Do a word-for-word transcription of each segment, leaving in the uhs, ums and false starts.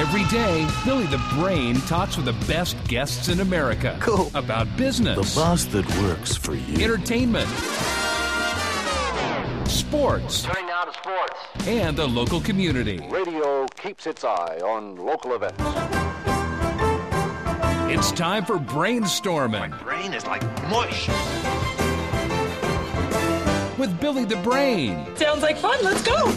Every day, Billy the Brain talks with the best guests in America. Cool. About business. The boss that works for you. Entertainment. Sports. Turning now to sports. And the local community. Radio keeps its eye on local events. It's time for Brainstorming. My brain is like mush. With Billy the Brain. Sounds like fun. Let's go.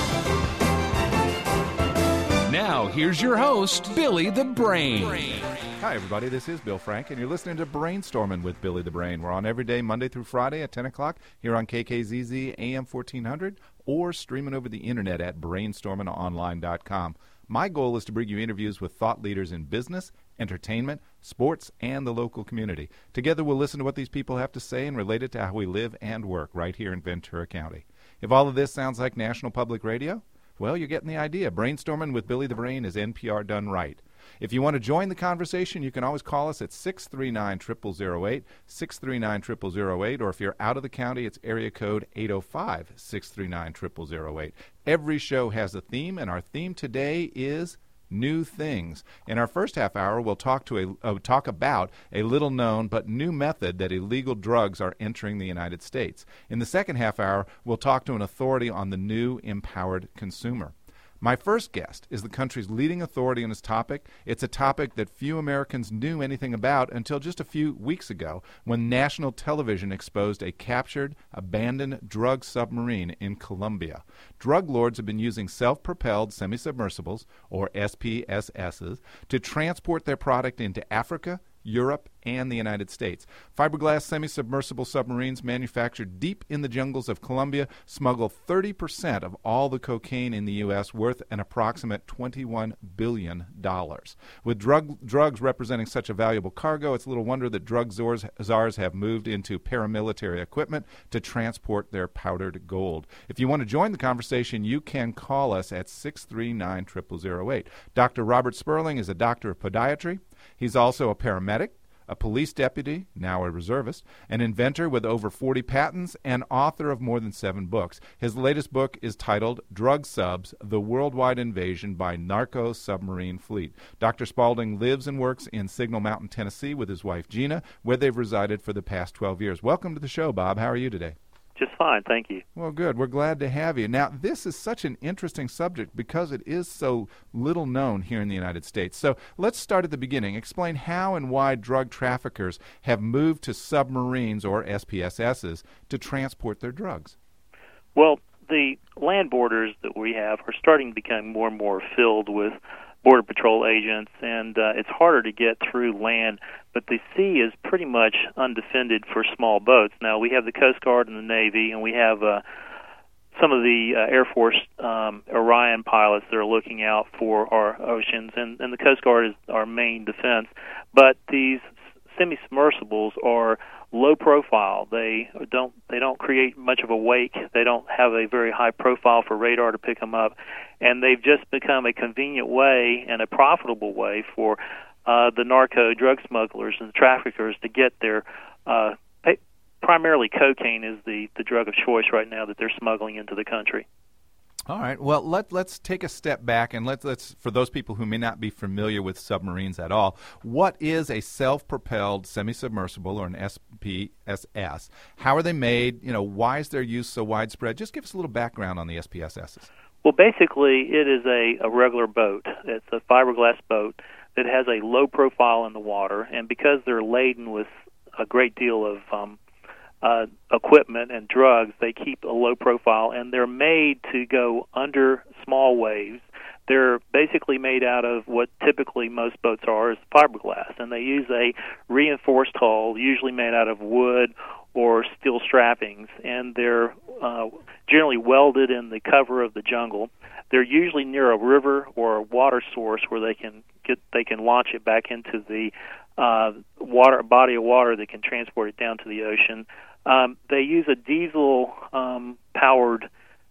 Now, here's your host, Billy the Brain. Hi, everybody. This is Bill Frank, and you're listening to Brainstorming with Billy the Brain. We're on every day, Monday through Friday at ten o'clock here on K K Z Z A M fourteen hundred or streaming over the internet at brainstorming online dot com. My goal is to bring you interviews with thought leaders in business, entertainment, sports, and the local community. Together, we'll listen to what these people have to say and relate it to how we live and work right here in Ventura County. If all of this sounds like National Public Radio, well, you're getting the idea. Brainstorming with Billy the Brain is N P R done right. If you want to join the conversation, you can always call us at six three nine, zero zero zero eight, six three nine, zero zero zero eight, or if you're out of the county, it's area code eight oh five, six three nine, zero zero zero eight. Every show has a theme, and our theme today is new things. In our first half hour, we'll talk to a uh, talk about a little-known but new method that illegal drugs are entering the United States. In the second half hour, we'll talk to an authority on the new empowered consumer. My first guest is the country's leading authority on this topic. It's a topic that few Americans knew anything about until just a few weeks ago when national television exposed a captured, abandoned drug submarine in Colombia. Drug lords have been using self-propelled semi-submersibles, or S P S Ss, to transport their product into Africa, Europe, and the United States. Fiberglass semi-submersible submarines manufactured deep in the jungles of Colombia smuggle thirty percent of all the cocaine in the U S, worth an approximate twenty-one billion dollars. With drug, drugs representing such a valuable cargo, it's little wonder that drug czars, czars have moved into paramilitary equipment to transport their powdered gold. If you want to join the conversation, you can call us at six three nine, zero zero zero eight. Doctor Robert Sperling is a doctor of podiatry. He's also a paramedic, a police deputy, now a reservist, an inventor with over forty patents, and author of more than seven books. His latest book is titled Drug Subs, The Worldwide Invasion by Narco Submarine Fleet. Doctor Spaulding lives and works in Signal Mountain, Tennessee with his wife Gina, where they've resided for the past twelve years. Welcome to the show, Bob. How are you today? Just fine, thank you. Well, good. We're glad to have you. Now, this is such an interesting subject because it is so little known here in the United States. So let's start at the beginning. Explain how and why drug traffickers have moved to submarines, or S P S Ss, to transport their drugs. Well, the land borders that we have are starting to become more and more filled with Border Patrol agents, and uh, it's harder to get through land, but the sea is pretty much undefended for small boats. Now, we have the Coast Guard and the Navy, and we have uh, some of the uh, Air Force um, Orion pilots that are looking out for our oceans, and, and the Coast Guard is our main defense. But these semi-submersibles are low profile. They don't they don't create much of a wake. They don't have a very high profile for radar to pick them up, and they've just become a convenient way and a profitable way for uh, the narco drug smugglers and the traffickers to get their uh, pay, primarily cocaine is the, the drug of choice right now that they're smuggling into the country. All right. Well, let, let's take a step back, and let's, let's, for those people who may not be familiar with submarines at all, what is a self-propelled semi-submersible, or an S P S S? How are they made? You know, why is their use so widespread? Just give us a little background on the S P S Ss. Well, basically, it is a, a regular boat. It's a fiberglass boat that has a low profile in the water, and because they're laden with a great deal of um, Uh, equipment and drugs, they keep a low profile, and they're made to go under small waves. They're basically made out of what typically most boats are, is fiberglass, and they use a reinforced hull, usually made out of wood or steel strappings, and they're uh, generally welded in the cover of the jungle. They're usually near a river or a water source where they can get they can launch it back into the uh, water body of water that can transport it down to the ocean. Um, they use a diesel um, powered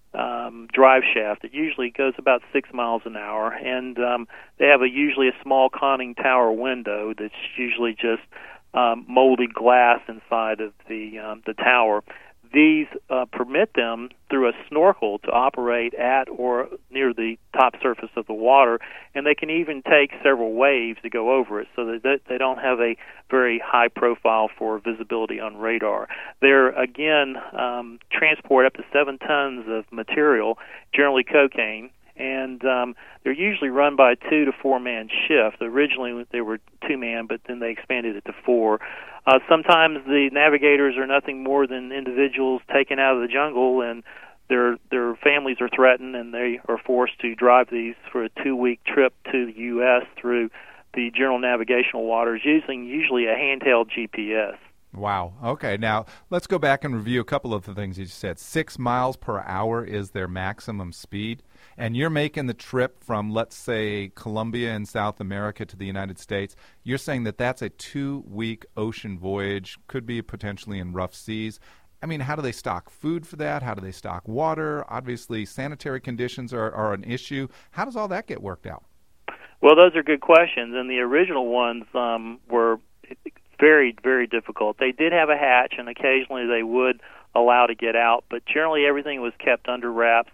um, drive shaft that usually goes about six miles an hour, and um, they have a usually a small conning tower window that's usually just um, molded glass inside of the um, the tower. these uh, permit them through a snorkel to operate at or near the top surface of the water, and they can even take several waves to go over it, so that they don't have a very high profile for visibility on radar. They're, again, um, transport up to seven tons of material, generally cocaine, and um, they're usually run by a two to four man shift. Originally they were two man, but then they expanded it to four. Uh, sometimes the navigators are nothing more than individuals taken out of the jungle, and their their families are threatened, and they are forced to drive these for a two week trip to the U S through the general navigational waters, using usually a handheld G P S. Wow. Okay. Now, let's go back and review a couple of the things you said. Six miles per hour is their maximum speed, and you're making the trip from, let's say, Colombia in South America to the United States. You're saying that that's a two-week ocean voyage, could be potentially in rough seas. I mean, how do they stock food for that? How do they stock water? Obviously, sanitary conditions are, are an issue. How does all that get worked out? Well, those are good questions, and the original ones um, were very, very difficult. They did have a hatch, and occasionally they would allow to get out, but generally everything was kept under wraps.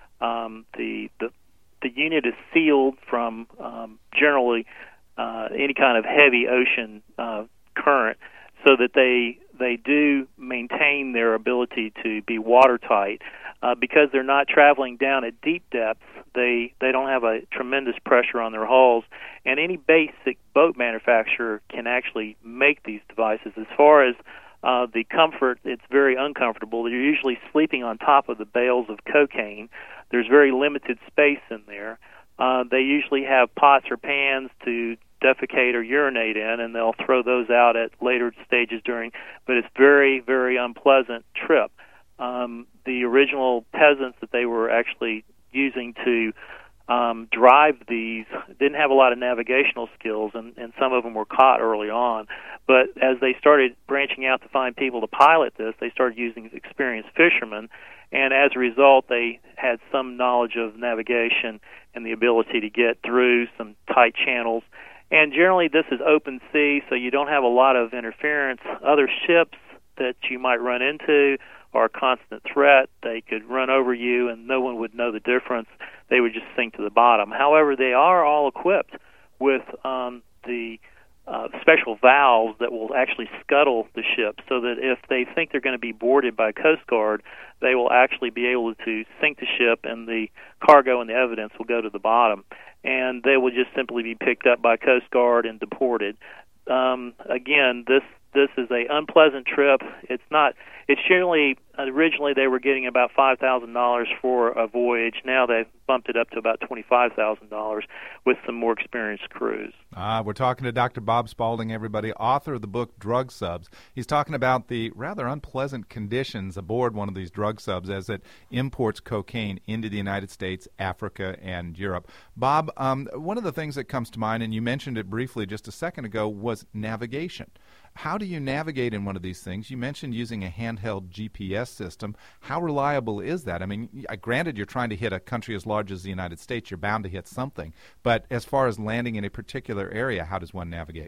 Um, the, the the unit is sealed from um, generally uh, any kind of heavy ocean uh, current, so that they they do maintain their ability to be watertight. Uh, because they're not traveling down at deep depths, they, they don't have a tremendous pressure on their hulls, and any basic boat manufacturer can actually make these devices. As far as uh, the comfort, it's very uncomfortable. You're usually sleeping on top of the bales of cocaine. There's very limited space in there. Uh, they usually have pots or pans to defecate or urinate in, and they'll throw those out at later stages during, but it's very, very unpleasant trip. Um, the original peasants that they were actually using to um, drive these didn't have a lot of navigational skills, and, and some of them were caught early on. But as they started branching out to find people to pilot this, they started using experienced fishermen, and as a result, they had some knowledge of navigation and the ability to get through some tight channels. And generally, this is open sea, so you don't have a lot of interference. Other ships that you might run into are a constant threat. They could run over you, and no one would know the difference. They would just sink to the bottom. However, they are all equipped with um, the uh, special valves that will actually scuttle the ship, so that if they think they're going to be boarded by Coast Guard, they will actually be able to sink the ship, and the cargo and the evidence will go to the bottom. And they will just simply be picked up by Coast Guard and deported. Um, again, this this is a unpleasant trip. It's not. It's generally originally they were getting about five thousand dollars for a voyage. Now they've bumped it up to about twenty five thousand dollars with some more experienced crews. Ah, we're talking to Doctor Bob Spaulding, everybody, author of the book Drug Subs. He's talking about the rather unpleasant conditions aboard one of these drug subs as it imports cocaine into the United States, Africa, and Europe. Bob, um, one of the things that comes to mind, and you mentioned it briefly just a second ago, was navigation. How do you navigate in one of these things? You mentioned using a handheld G P S system. How reliable is that? I mean, granted, you're trying to hit a country as large as the United States. You're bound to hit something. But as far as landing in a particular area, how does one navigate?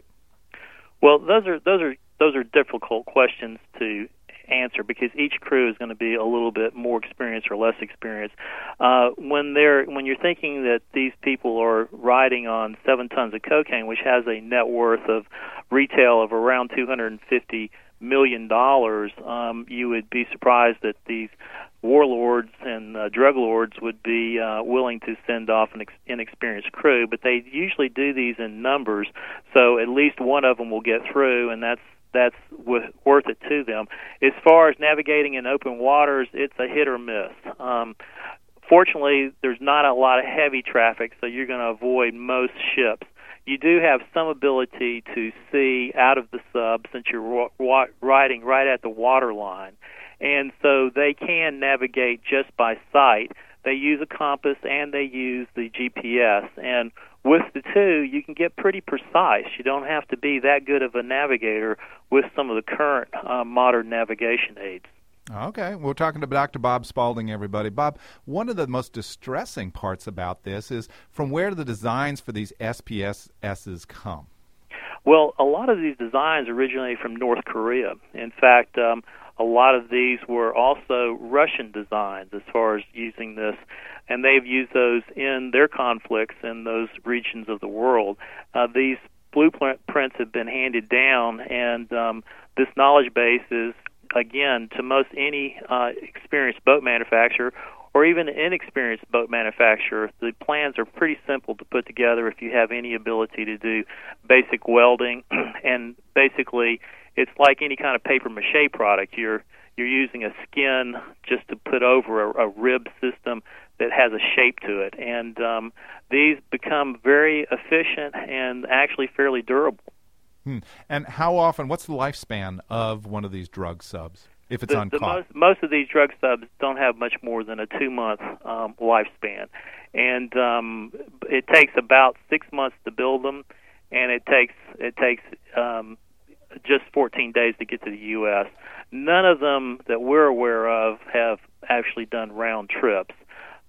Well, those are those are those are difficult questions to answer, because each crew is going to be a little bit more experienced or less experienced. Uh, when they're when you're thinking that these people are riding on seven tons of cocaine, which has a net worth of retail of around two hundred fifty million dollars, um, you would be surprised that these warlords and uh, drug lords would be uh, willing to send off an ex- inexperienced crew. But they usually do these in numbers, so at least one of them will get through, and that's that's w- worth it to them. As far as navigating in open waters, it's a hit or miss. Um, fortunately, there's not a lot of heavy traffic, so you're going to avoid most ships. You do have some ability to see out of the sub since you're wa- riding right at the water line, and so they can navigate just by sight. They use a compass and they use the G P S, and with the two, you can get pretty precise. You don't have to be that good of a navigator with some of the current uh, modern navigation aids. Okay. We're talking to Doctor Bob Spaulding, everybody. Bob, one of the most distressing parts about this is from where do the designs for these S P S Ss come? Well, a lot of these designs originated from North Korea. In fact, um, a lot of these were also Russian designs as far as using this, and they've used those in their conflicts in those regions of the world. Uh, these blueprints have been handed down, and um, this knowledge base is, again, to most any uh, experienced boat manufacturer or even an inexperienced boat manufacturer, the plans are pretty simple to put together if you have any ability to do basic welding. And basically, it's like any kind of paper mache product. You're you're using a skin just to put over a, a rib system that has a shape to it. And um, these become very efficient and actually fairly durable. Hmm. And how often, what's the lifespan of one of these drug subs? If it's the, on the call. most, most of these drug subs don't have much more than a two-month um, lifespan, and um, it takes about six months to build them, and it takes it takes um, just fourteen days to get to the U S None of them that we're aware of have actually done round trips.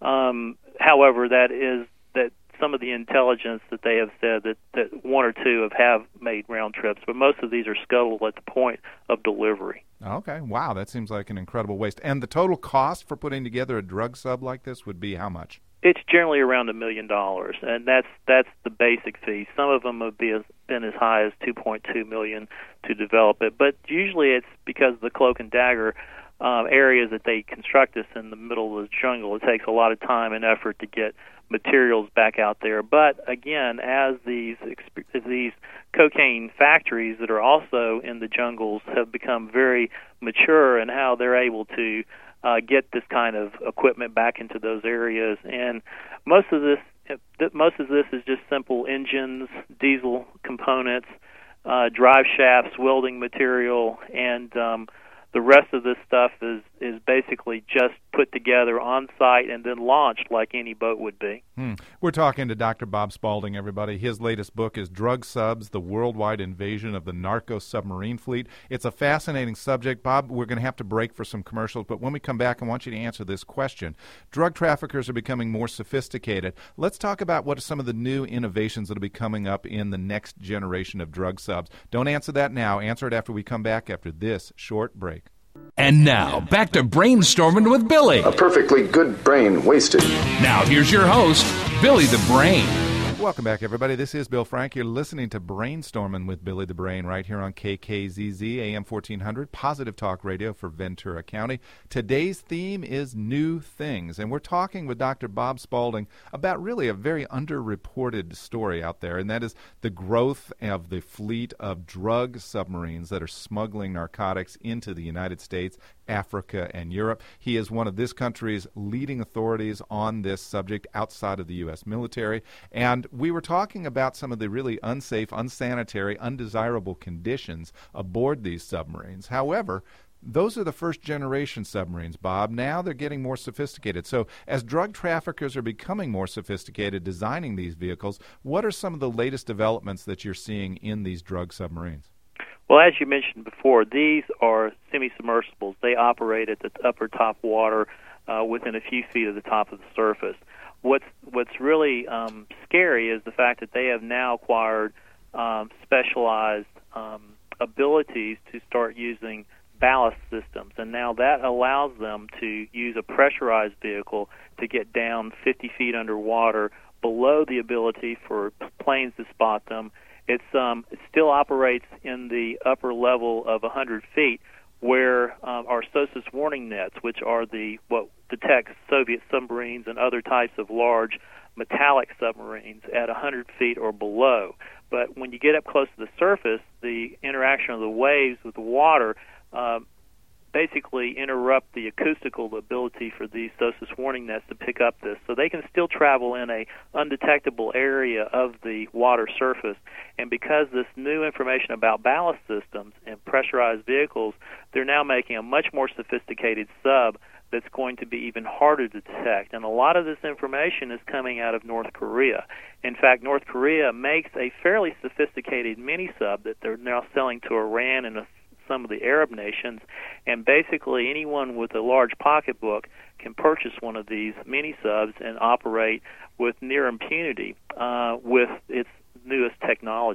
Um, however, that is that some of the intelligence that they have said that, that one or two have, have made round trips, but most of these are scuttled at the point of delivery. Okay, wow, that seems like an incredible waste. And the total cost for putting together a drug sub like this would be how much? It's generally around a million dollars, and that's that's the basic fee. Some of them have been been as high as two point two million to develop it, but usually it's because of the cloak and dagger um, areas that they construct this in the middle of the jungle. It takes a lot of time and effort to get materials back out there. But again, as these these cocaine factories that are also in the jungles have become very mature in how they're able to uh, get this kind of equipment back into those areas, and most of this most of this is just simple engines, diesel components, uh, drive shafts, welding material, and um, the rest of this stuff is, is basically just put together on site and then launched like any boat would be. Hmm. We're talking to Doctor Bob Spaulding, everybody. His latest book is Drug Subs, The Worldwide Invasion of the Narco Submarine Fleet. It's a fascinating subject. Bob, we're going to have to break for some commercials, but when we come back, I want you to answer this question. Drug traffickers are becoming more sophisticated. Let's talk about what are some of the new innovations that will be coming up in the next generation of drug subs. Don't answer that now. Answer it after we come back after this short break. And now, back to Brainstorming with Billy. A perfectly good brain wasted. Now, here's your host, Billy the Brain. Welcome back, everybody. This is Bill Frank. You're listening to Brainstorming with Billy the Brain right here on K K Z Z, A M fourteen hundred, Positive Talk Radio for Ventura County. Today's theme is new things, and we're talking with Doctor Bob Spaulding about really a very underreported story out there, and that is the growth of the fleet of drug submarines that are smuggling narcotics into the United States, Africa, and Europe. He is one of this country's leading authorities on this subject outside of the U S military, and we were talking about some of the really unsafe, unsanitary, undesirable conditions aboard these submarines. However, those are the first-generation submarines, Bob. Now they're getting more sophisticated. So as drug traffickers are becoming more sophisticated designing these vehicles, what are some of the latest developments that you're seeing in these drug submarines? Well, as you mentioned before, these are semi-submersibles. They operate at the upper top water uh, within a few feet of the top of the surface. What's what's really um, scary is the fact that they have now acquired um, specialized um, abilities to start using ballast systems, and now that allows them to use a pressurized vehicle to get down fifty feet underwater below the ability for planes to spot them. It's um, it still operates in the upper level of one hundred feet, where um, our SOSUS warning nets, which are the what detects Soviet submarines and other types of large metallic submarines at one hundred feet or below. But when you get up close to the surface, the interaction of the waves with the water uh, basically interrupt the acoustical ability for these SOSUS warning nets to pick up this. So they can still travel in a undetectable area of the water surface. And because this new information about ballast systems and pressurized vehicles, they're now making a much more sophisticated sub that's going to be even harder to detect. And a lot of this information is coming out of North Korea. In fact, North Korea makes a fairly sophisticated mini-sub that they're now selling to Iran and a some of the Arab nations, and basically anyone with a large pocketbook can purchase one of these mini-subs and operate with near impunity uh, with its newest technology.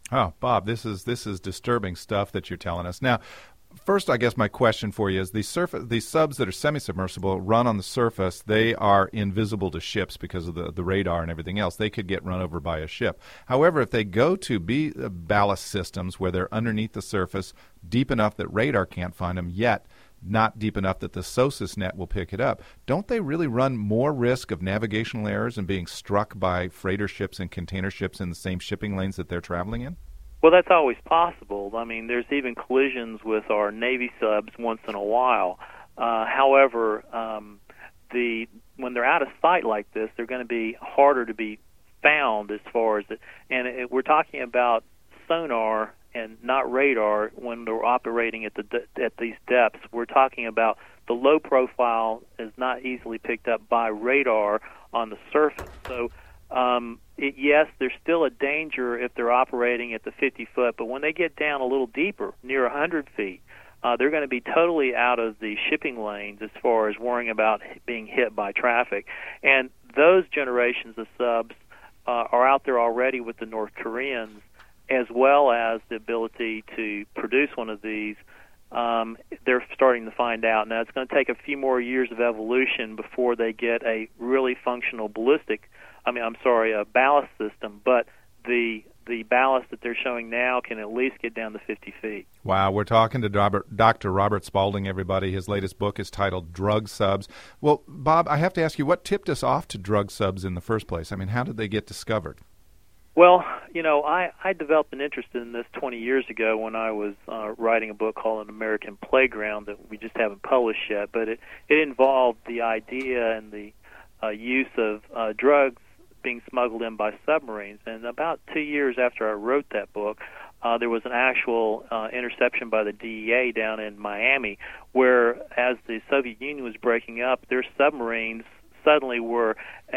Oh, Bob, this is this is disturbing stuff that you're telling us. Now, first, I guess my question for you is the surface, these subs that are semi-submersible run on the surface. They are invisible to ships because of the, the radar and everything else. They could get run over by a ship. However, if they go to be uh, ballast systems where they're underneath the surface, deep enough that radar can't find them, yet not deep enough that the SOSUS net will pick it up, don't they really run more risk of navigational errors and being struck by freighter ships and container ships in the same shipping lanes that they're traveling in? Well, that's always possible. I mean, there's even collisions with our Navy subs once in a while. Uh, however, um, the when they're out of sight like this, they're going to be harder to be found as far as it. And it, we're talking about sonar and not radar when they're operating at the at these depths. We're talking about the low profile is not easily picked up by radar on the surface. So. Um, it, yes, there's still a danger if they're operating at the fifty foot, but when they get down a little deeper, near one hundred feet, uh, they're going to be totally out of the shipping lanes as far as worrying about being hit by traffic. And those generations of subs uh, are out there already with the North Koreans, as well as the ability to produce one of these. Um, they're starting to find out. Now, it's going to take a few more years of evolution before they get a really functional ballistic I mean, I'm sorry, a ballast system, but the the ballast that they're showing now can at least get down to fifty feet. Wow, we're talking to Robert, Doctor Robert Spalding, everybody. His latest book is titled Drug Subs. Well, Bob, I have to ask you, what tipped us off to drug subs in the first place? I mean, how did they get discovered? Well, you know, I, I developed an interest in this twenty years ago when I was uh, writing a book called An American Playground that we just haven't published yet, but it, it involved the idea and the uh, use of uh, drugs being smuggled in by submarines. And about two years after I wrote that book, uh, there was an actual uh, interception by the D E A down in Miami, where as the Soviet Union was breaking up, their submarines suddenly were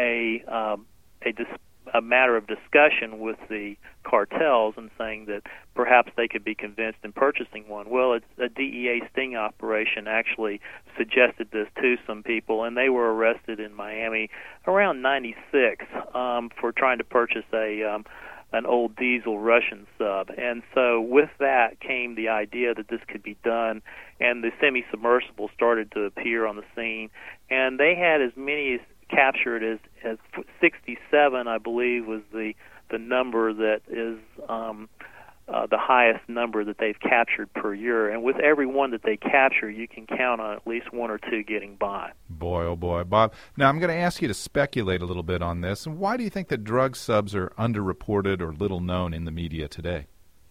a um, a, dis- a matter of discussion with the cartels and saying that perhaps they could be convinced in purchasing one. Well, it's a D E A sting operation actually suggested this to some people, and they were arrested in Miami around ninety-six um, for trying to purchase a um, an old diesel Russian sub. And so with that came the idea that this could be done, and the semi-submersible started to appear on the scene, and they had as many as captured as, as sixty-seven, I believe, was the the number that is um, uh, the highest number that they've captured per year. And with every one that they capture, you can count on at least one or two getting by. Boy, oh boy, Bob. Now I'm going to ask you to speculate a little bit on this. And why do you think that drug subs are underreported or little known in the media today?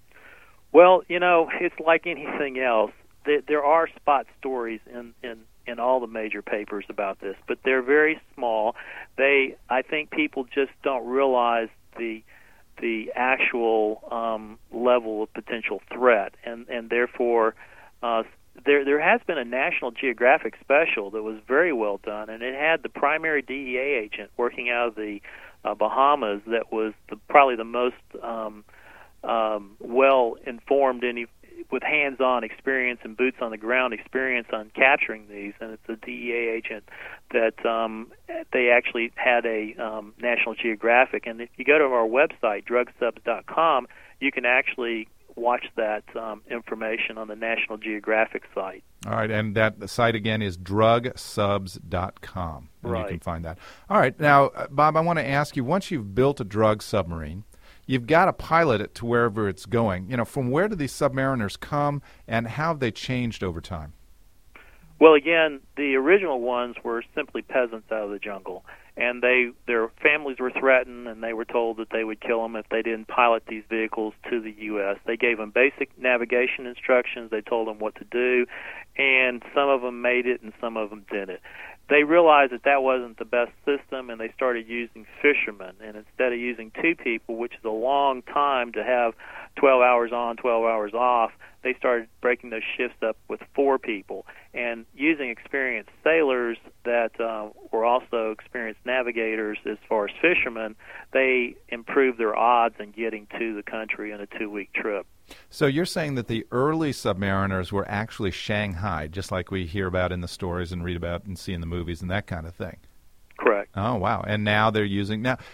Well, you know, it's like anything else. There are spot stories in, in in all the major papers about this, but they're very small. They, I think, people just don't realize the the actual um, level of potential threat, and and therefore, uh, there there has been a National Geographic special that was very well done, and it had the primary D E A agent working out of the uh, Bahamas that was the, probably the most um, um, well informed any. with hands-on experience and boots-on-the-ground experience on capturing these, and it's a D E A agent that um, they actually had a um, National Geographic. And if you go to our website, drug subs dot com, you can actually watch that um, information on the National Geographic site. All right, and that site again is drug subs dot com. And right. You can find that. All right, now, uh, Bob, I want to ask you, once you've built a drug submarine, you've got to pilot it to wherever it's going. You know, from where do these submariners come, and how have they changed over time? Well, again, the original ones were simply peasants out of the jungle, and they their families were threatened, and they were told that they would kill them if they didn't pilot these vehicles to the U S They gave them basic navigation instructions. They told them what to do, and some of them made it, and some of them didn't. They realized that that wasn't the best system, and they started using fishermen. And instead of using two people, which is a long time to have twelve hours on, twelve hours off, they started breaking those shifts up with four people. And using experienced sailors that uh, were also experienced navigators as far as fishermen, they improved their odds in getting to the country in a two-week trip. So you're saying that the early submariners were actually shanghaied, just like we hear about in the stories and read about and see in the movies and that kind of thing? Correct. Oh, wow. And now they're using... Now,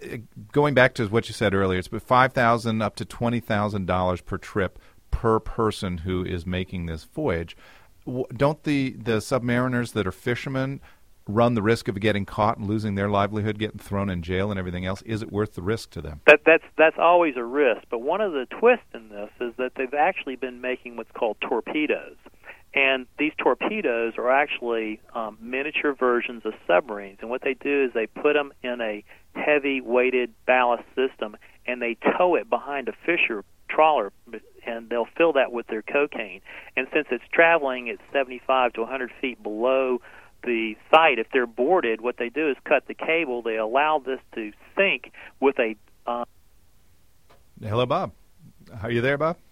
going back to what you said earlier, it's five thousand dollars up to twenty thousand dollars per trip per person who is making this voyage. Don't the, the submariners that are fishermen run the risk of getting caught and losing their livelihood, getting thrown in jail and everything else? Is it worth the risk to them? That, that's that's always a risk. But one of the twists in this is that they've actually been making what's called torpedoes. And these torpedoes are actually um, miniature versions of submarines. And what they do is they put them in a heavy-weighted ballast system, and they tow it behind a fisher trawler, and they'll fill that with their cocaine. And since it's traveling at seventy-five to one hundred feet below the site, if they're boarded, what they do is cut the cable. They allow this to sink with a... Uh... Hello, Bob. Are you there, Bob?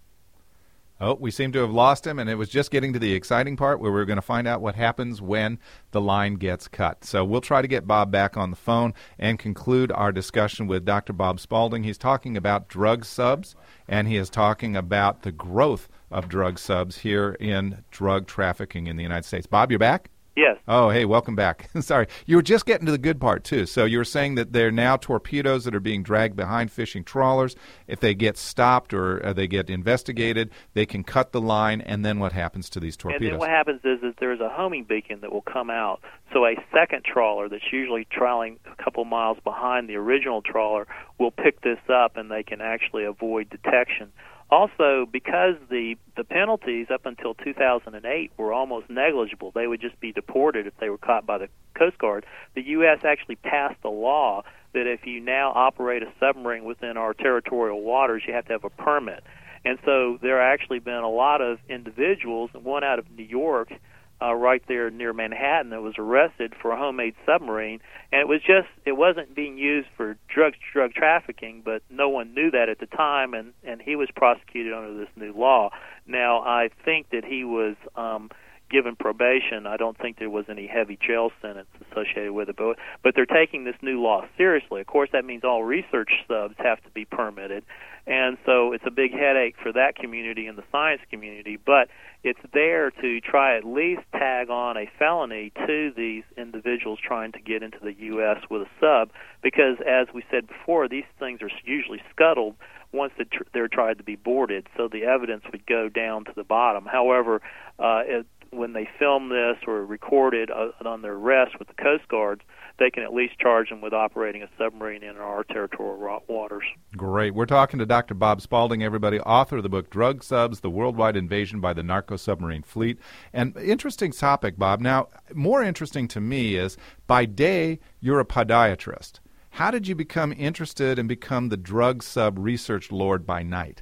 Oh, we seem to have lost him, and it was just getting to the exciting part where we're going to find out what happens when the line gets cut. So we'll try to get Bob back on the phone and conclude our discussion with Doctor Bob Spaulding. He's talking about drug subs, and he is talking about the growth of drug subs here in drug trafficking in the United States. Bob, you're back? Yes. Oh, hey, welcome back. Sorry. You were just getting to the good part, too. So you were saying that there are now torpedoes that are being dragged behind fishing trawlers. If they get stopped or uh, they get investigated, they can cut the line, and then what happens to these torpedoes? And then what happens is that there's a homing beacon that will come out. So a second trawler that's usually trailing a couple miles behind the original trawler will pick this up, and they can actually avoid detection. Also, because the the penalties up until two thousand eight were almost negligible, they would just be deported if they were caught by the Coast Guard, the U S actually passed a law that if you now operate a submarine within our territorial waters, you have to have a permit. And so there have actually been a lot of individuals, and one out of New York, uh, right there near Manhattan, that was arrested for a homemade submarine. And it was just, it wasn't being used for drug drug trafficking, but no one knew that at the time, and, and he was prosecuted under this new law. Now, I think that he was um, given probation. I don't think there was any heavy jail sentence associated with it, but, but they're taking this new law seriously. Of course, that means all research subs have to be permitted, and so it's a big headache for that community and the science community, but it's there to try at least tag on a felony to these individuals trying to get into the U S with a sub, because as we said before, these things are usually scuttled once they're tried to be boarded, so the evidence would go down to the bottom. However, uh, it, when they film this or record it uh, on their arrest with the Coast Guards, they can at least charge them with operating a submarine in our territorial waters. Great. We're talking to Doctor Bob Spaulding, everybody, author of the book Drug Subs, The Worldwide Invasion by the Narco-Submarine Fleet. And interesting topic, Bob. Now, more interesting to me is, by day, you're a podiatrist. How did you become interested and become the drug sub research lord by night?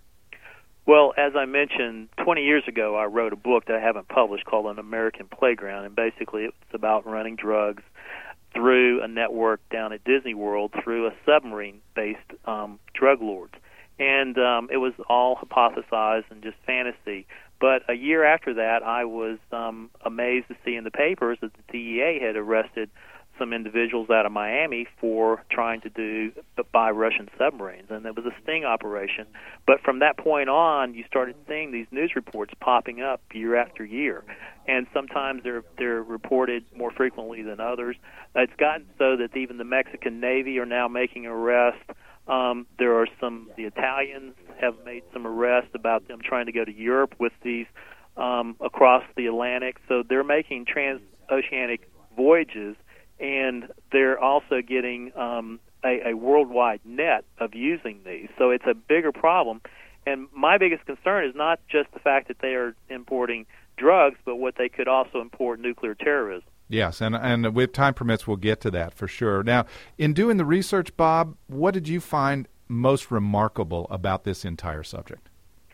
Well, as I mentioned, twenty years ago I wrote a book that I haven't published called An American Playground, and basically it's about running drugs through a network down at Disney World through a submarine-based um, drug lords. And um, it was all hypothesized and just fantasy. But a year after that, I was um, amazed to see in the papers that the D E A had arrested some individuals out of Miami for trying to do buy Russian submarines, and it was a sting operation. But from that point on, you started seeing these news reports popping up year after year, and sometimes they're they're reported more frequently than others. It's gotten so that even the Mexican Navy are now making arrests. Um, there are some, the Italians have made some arrests about them trying to go to Europe with these um, across the Atlantic. So they're making transoceanic voyages, and they're also getting um, a, a worldwide net of using these. So it's a bigger problem. And my biggest concern is not just the fact that they are importing drugs, but what they could also import nuclear terrorism. Yes, and and with time permits, we'll get to that for sure. Now, in doing the research, Bob, what did you find most remarkable about this entire subject?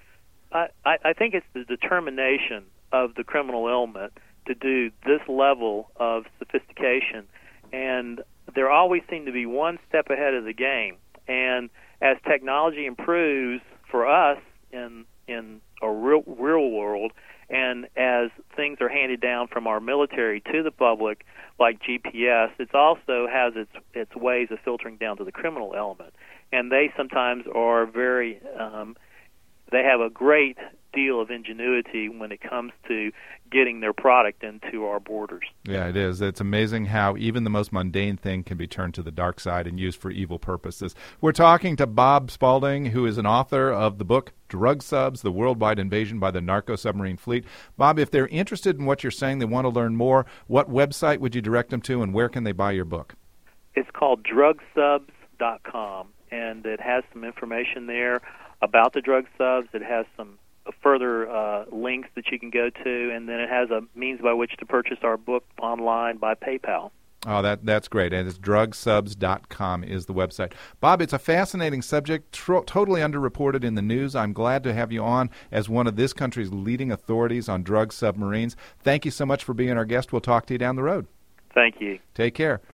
I, I think it's the determination of the criminal element to do this level of sophistication, and there always seem to be one step ahead of the game. And as technology improves for us in in a real real world, and as things are handed down from our military to the public, like G P S, it also has its its ways of filtering down to the criminal element. And they sometimes are very, um, they have a great deal of ingenuity when it comes to getting their product into our borders. Yeah, it is. It's amazing how even the most mundane thing can be turned to the dark side and used for evil purposes. We're talking to Bob Spalding, who is an author of the book Drug Subs, The Worldwide Invasion by the Narco-Submarine Fleet. Bob, if they're interested in what you're saying, they want to learn more, what website would you direct them to, and where can they buy your book? It's called drug subs dot com, and it has some information there about the drug subs. It has some further uh, links that you can go to, and then it has a means by which to purchase our book online by PayPal. Oh, that that's great. And it's drug subs dot com is the website. Bob, it's a fascinating subject, tro- totally underreported in the news. I'm glad to have you on as one of this country's leading authorities on drug submarines. Thank you so much for being our guest. We'll talk to you down the road. Thank you. Take care.